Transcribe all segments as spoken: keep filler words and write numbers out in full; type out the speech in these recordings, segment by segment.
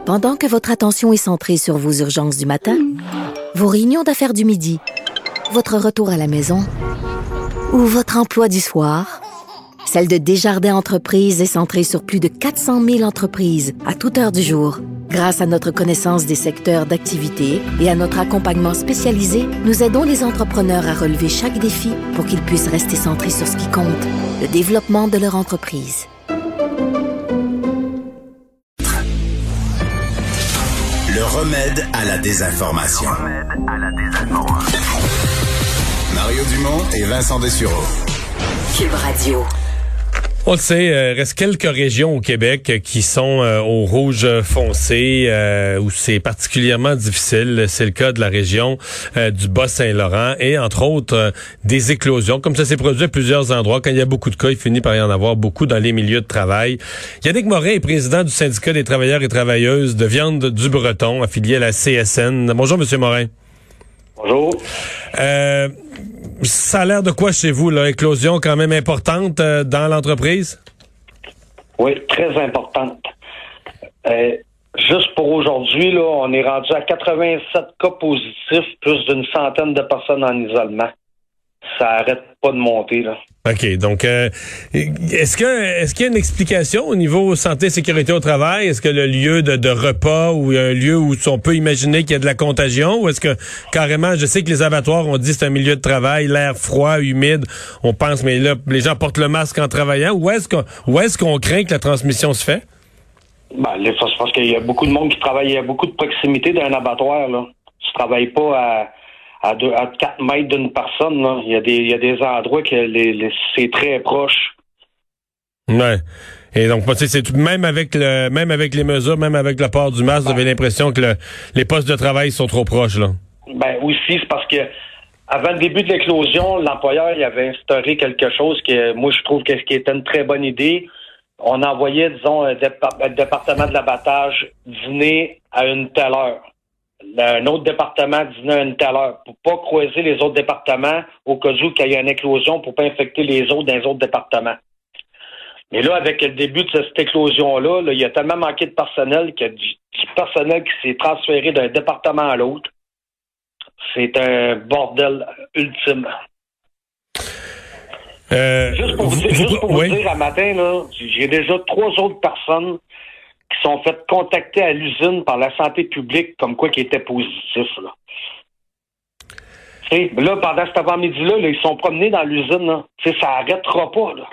Pendant que votre attention est centrée sur vos urgences du matin, vos réunions d'affaires du midi, votre retour à la maison ou votre emploi du soir, celle de Desjardins Entreprises est centrée sur plus de quatre cent mille entreprises à toute heure du jour. Grâce à notre connaissance des secteurs d'activité et à notre accompagnement spécialisé, nous aidons les entrepreneurs à relever chaque défi pour qu'ils puissent rester centrés sur ce qui compte, le développement de leur entreprise. Le remède à la désinformation. Le remède à la désinformation. Mario Dumont et Vincent Dessureau. Cube Radio. On le sait, il euh, reste quelques régions au Québec euh, qui sont euh, au rouge foncé, euh, où c'est particulièrement difficile. C'est le cas de la région euh, du Bas-Saint-Laurent et, entre autres, euh, des éclosions. Comme ça s'est produit à plusieurs endroits. Quand il y a beaucoup de cas, il finit par y en avoir beaucoup dans les milieux de travail. Yannick Morin est président du syndicat des travailleurs et travailleuses de viande du Breton, affilié à la C S N. Bonjour, Monsieur Morin. Bonjour. Euh, ça a l'air de quoi chez vous, là? Éclosion quand même importante euh, dans l'entreprise? Oui, très importante. Euh, juste pour aujourd'hui, là, on est rendu à quatre-vingt-sept cas positifs, plus d'une centaine de personnes en isolement. Ça arrête pas de monter, là. OK. Donc, euh, est-ce que est-ce qu'il y a une explication au niveau santé et sécurité au travail? Est-ce que le lieu de, de repas ou un lieu où on peut imaginer qu'il y a de la contagion? Ou est-ce que, carrément, je sais que les abattoirs ont dit que c'est un milieu de travail, l'air froid, humide, on pense, mais là, les gens portent le masque en travaillant. Où est-ce qu'on, où est-ce qu'on craint que la transmission se fait? Ben, c'est parce qu'il y a beaucoup de monde qui travaille, il y a beaucoup de proximité d'un abattoir, là. Tu travailles pas à... À, deux, à quatre mètres d'une personne, là. Il y a des, il y a des endroits que les, les, c'est très proche. Ouais. Et donc, tu sais, c'est tout, même avec le, même avec les mesures, même avec le port du masque, ben, vous avez l'impression que le, les postes de travail sont trop proches, là. Ben, aussi, c'est parce que, avant le début de l'éclosion, l'employeur, il avait instauré quelque chose que, moi, je trouve que ce qui était une très bonne idée. On envoyait, disons, un, départ, un département de l'abattage dîner à une telle heure. Un autre département dîner à une telle heure pour pas croiser les autres départements au cas où qu'il y ait une éclosion pour pas infecter les autres dans les autres départements. Mais là, avec le début de cette éclosion-là, là, il y a tellement manqué de personnel qu'il y a du, du personnel qui s'est transféré d'un département à l'autre. C'est un bordel ultime. Euh, juste pour vous, vous, juste pour oui. vous dire, à matin, là, j'ai déjà trois autres personnes qui sont fait contacter à l'usine par la santé publique comme quoi qui étaient positifs. Là, t'sais, là pendant cet avant-midi-là, là, ils sont promenés dans l'usine. Là. Ça n'arrêtera pas. Là.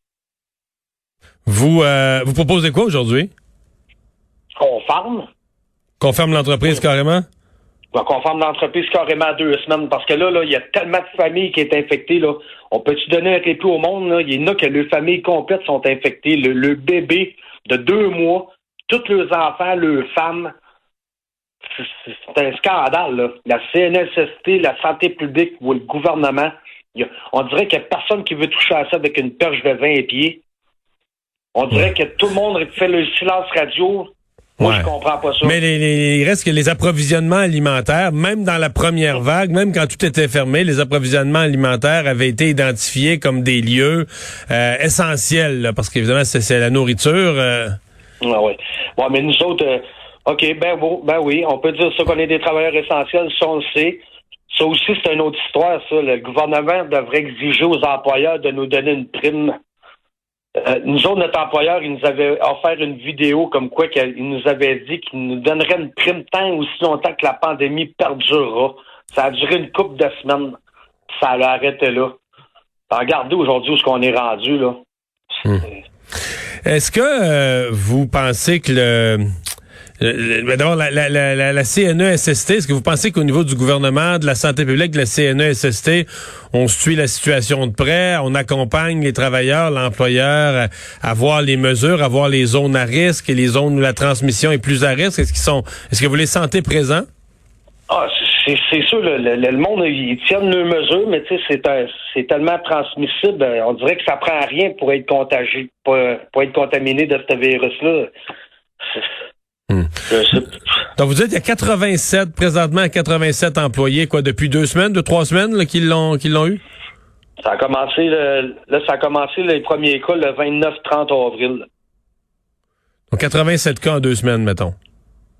Vous euh, vous proposez quoi aujourd'hui? Qu'on ferme. Qu'on ferme l'entreprise oui. carrément? Qu'on ferme l'entreprise carrément à deux semaines. Parce que là, là, il y a tellement de familles qui sont infectées. Là. On peut-tu donner un répit au monde? Là? Il y en a que leurs familles complètes sont infectées. Le, le bébé de deux mois, tous leurs enfants, leurs femmes, c'est, c'est un scandale, là. La C N S S T, la santé publique ou le gouvernement, a, on dirait qu'il n'y a personne qui veut toucher à ça avec une perche de vingt pieds. On dirait ouais. que tout le monde fait le silence radio. Moi, ouais. je comprends pas ça. Mais les, les, il reste que les approvisionnements alimentaires, même dans la première vague, même quand tout était fermé, les approvisionnements alimentaires avaient été identifiés comme des lieux euh, essentiels, là, parce qu'évidemment, c'est, c'est la nourriture... Euh... Ah oui. Bon, mais nous autres, euh, OK, ben, bon, ben oui, on peut dire ça qu'on est des travailleurs essentiels, ça on le sait. Ça aussi, c'est une autre histoire, ça. Le gouvernement devrait exiger aux employeurs de nous donner une prime. Euh, nous autres, notre employeur, il nous avait offert une vidéo comme quoi qu'il nous avait dit qu'il nous donnerait une prime tant aussi longtemps que la pandémie perdurera. Ça a duré une couple de semaines. Ça a arrêté là. Regardez aujourd'hui où est-ce qu'on est rendu, là. Hum. Est-ce que euh, vous pensez que le... le d'abord, la, la, la, la C N E S S T, est-ce que vous pensez qu'au niveau du gouvernement, de la santé publique, de la C N E S S T, on suit la situation de près, on accompagne les travailleurs, l'employeur à, à voir les mesures, à voir les zones à risque et les zones où la transmission est plus à risque? Est-ce qu'ils sont, est-ce que vous les sentez présents? Ah, c'est, c'est sûr, le, le, le monde, ils tiennent leurs mesures, mais tu sais, c'est, un, c'est tellement transmissible, on dirait que ça prend rien pour être contagié, pour, pour être contaminé de ce virus-là. Hmm. Donc vous dites qu'il y a quatre-vingt-sept, présentement quatre-vingt-sept employés, quoi, depuis deux semaines, deux, trois semaines, là, qui l'ont, qui l'ont eu? Ça a commencé, le, là, ça a commencé les premiers cas le vingt-neuf trente avril. Donc quatre-vingt-sept cas en deux semaines, mettons.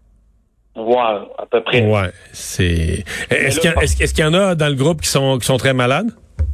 Ouais, à peu près. Ouais, c'est. Est-ce qu'il y, a- est-ce, est-ce qu'il y en a dans le groupe qui sont qui sont très malades?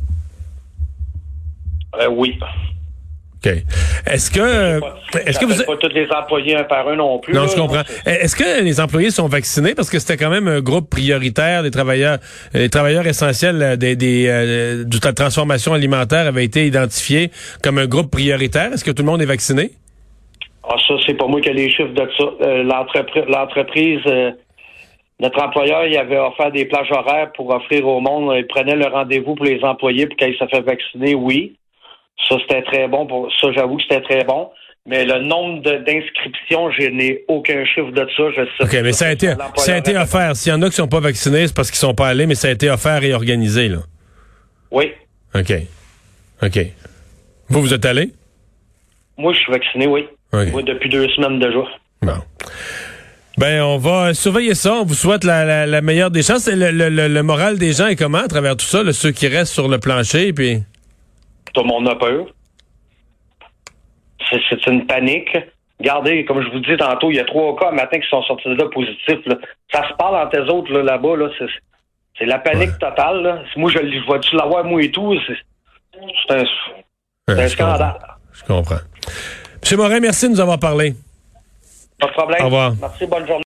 Euh, oui. OK. Est-ce que est-ce que vous pas tous les employés un par un non plus. Non, là, je comprends. non, Est-ce que les employés sont vaccinés parce que c'était quand même un groupe prioritaire des travailleurs, les travailleurs essentiels euh, des, des euh, de la transformation alimentaire avaient été identifiés comme un groupe prioritaire. Est-ce que tout le monde est vacciné? Ah, ça, c'est pas moi qui ai les chiffres de ça. Euh, l'entreprise, l'entreprise euh, notre employeur, il avait offert des plages horaires pour offrir au monde. Il prenait le rendez-vous pour les employés pour qu'ils se fassent vacciner, oui. Ça, c'était très bon. Pour ça, j'avoue que c'était très bon. Mais le nombre de, d'inscriptions, je n'ai aucun chiffre de ça. Je sais OK, mais ça a été, ça a été offert. S'il y en a qui sont pas vaccinés, c'est parce qu'ils sont pas allés, mais ça a été offert et organisé, là. Oui. OK. OK. Vous, vous êtes allé? Moi, je suis vacciné, oui. Okay. Moi, depuis deux semaines déjà. Bon. Ben, on va surveiller ça. On vous souhaite la, la, la meilleure des chances. Le, le, le, le moral des gens est comment à travers tout ça? Là, ceux qui restent sur le plancher, puis... Tout le monde a peur. C'est, c'est une panique. Regardez, comme je vous dis tantôt, il y a trois cas matin qui sont sortis de là positifs. Là. Ça se parle entre eux autres là, là-bas. Là. C'est, c'est la panique ouais. totale. Là. Moi, je, je vois-tu l'avoir, moi et tout? C'est, c'est un, c'est ouais, un je scandale. Comprends. Je comprends. M. Morin, merci de nous avoir parlé. Pas de problème. Au revoir. Merci, bonne journée.